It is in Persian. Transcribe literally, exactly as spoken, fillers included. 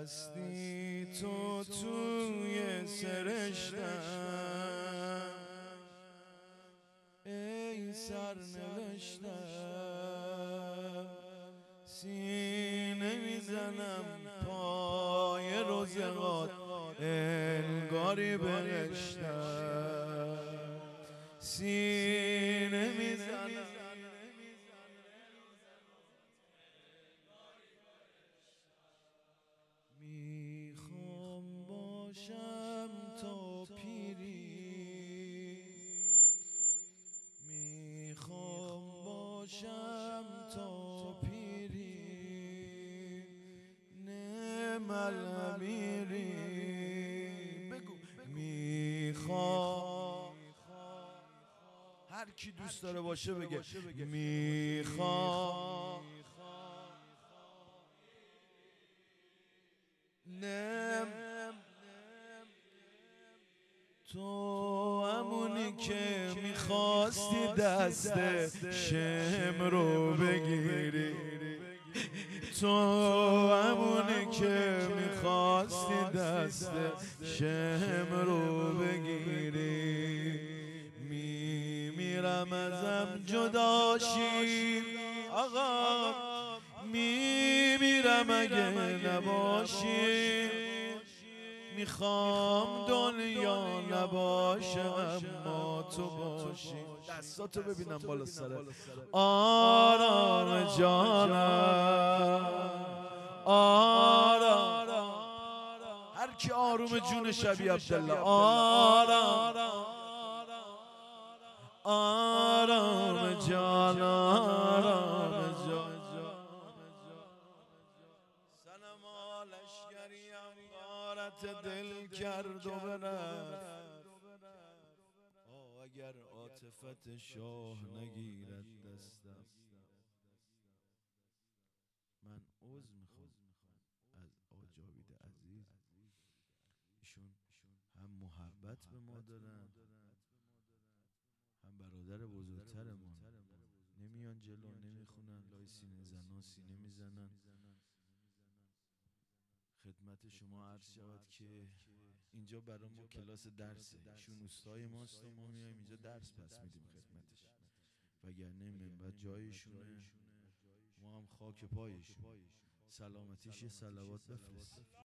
هستی تو توی سرشتم، ای سرنوشتم. سینه میزنم پای روزگار، انگاری بهشتم. سینه میزنم میخوام باشم تا پیری، میخوام باشم تا پیری، نعم الامیری. بگو میخوام، هر کی دوست داره باشه بگه میخوام. نم تو همونی که میخواستی دست شم رو بگیری، تو همونی که میخواستی دست شم رو بگیری. میمیرم ازم جداشی آقا، میمیرم اگه نباشی. میخوام دنیا نباشه اما تو باشی. دستاتو ببینم بالا سرت. آرام جانم، آرام. هر کی آروم جون شبیه عبدالله. آرام آرام جان، آرام جان. سنما لشگریم غارت دل کرد و برفت. آه اگر عاطفت شاه نگیرد دستم. من عذر میخوام از آجاوید عزیز، ایشون هم محبت به ما دارن، هم برادر بزرگتر ما. نمیان جلو، نمیخونن لای سینه زنان سینه میزنن. خدمت شما عرض شود که اینجا برای ما کلاس درسه. ایشون اوستای ماست و ما میایم اینجا درس پس میدیم خدمتش، وگرنه منبر جایشونه، ما هم خاک پایشون. سلامتیش یه صلوات بفرست.